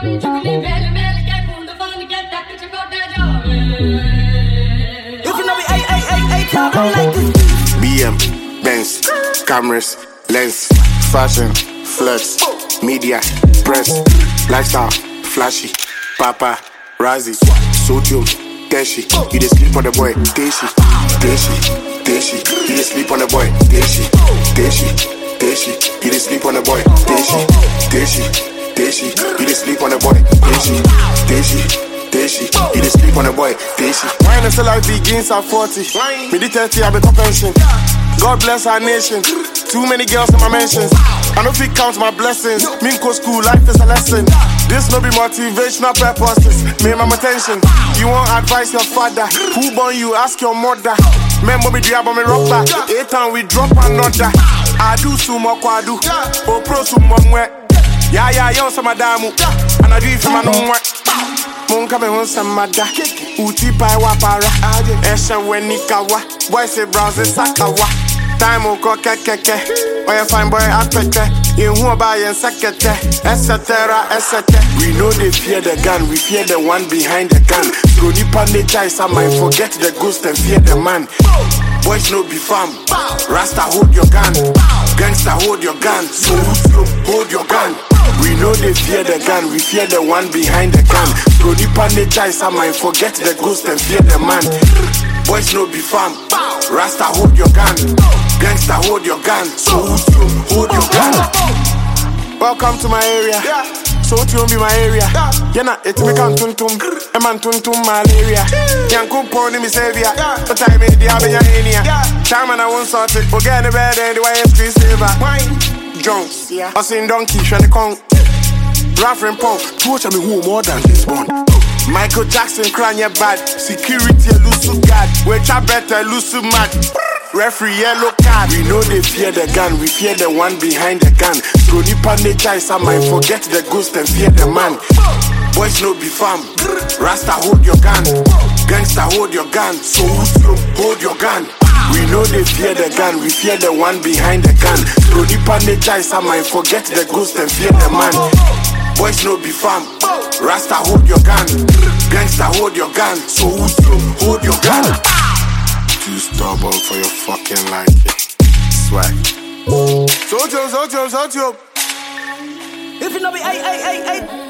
BM, Benz, cameras, lens, fashion, flex, media, press, lifestyle, flashy, papa, Razzie, Sodium, Deshi, you just sleep on the boy, Deshi, you just sleep on the boy, Deshi, you just sleep on the boy, Deshi, you just sleep on the boy, Deshi, you just sleep on the boy, Deshi. Why until life begins at 40? Me the 30, I be top pension. God bless our nation. Too many girls in my mentions. I don't fit count my blessings. Me go school, life is a lesson. This no be motivational purposes. Me my attention. You want advice your father? Who born you? Ask your mother. Remember me drop on me rock back. 8 times we drop another. I do sumo kwadu. O pro sumo mwe. Yeah, yo sama damu. And I do it for my no mwe. Munka me hon samada. Uti pai wapara. Esha wenikawa. Boy say browse sakawa. Time oko kekeke. Oya fine boy aspect. You who buy and secretary, etc. We know they fear the gun, we fear the one behind the gun. So nipa nature is a mind, forget the ghost and fear the man. Boys no be fam, Rasta hold your gun, gangster hold your gun, so hold your gun. We know they fear the gun, we fear the one behind the gun. So nipa nature is a mind, forget the ghost and fear the man. Boys no be fam, Rasta hold your gun, gangster hold your gun, so hold your gun. Welcome to my area. So to be my area. Yana it me can tuntum, a man tuntum malaria. Yankum pony me savior. But I made the Abiyania. Time and I won't sort it. Forget the bed and the way it's free saver. Jones, I seen donkey, shall the con. Raffin Pong, torture me who more than this one. Michael Jackson crying your bad. Security lose to God. Which I better lose to mad. Referee yellow card. We know they fear the gun, we fear the one behind the gun. So nipa nature is a mind, forget the ghost and fear the man. Boys no be fam, Rasta hold your gun, gangster hold your gun, so hold your gun. We know they fear the gun, we fear the one behind the gun. So nipa nature is a mind, forget the ghost and fear the man. Boys no be fam, Rasta hold your gun, gangster hold your gun, so hold your gun. Too stubborn for your fucking life. Swag. So. If you know me, ay.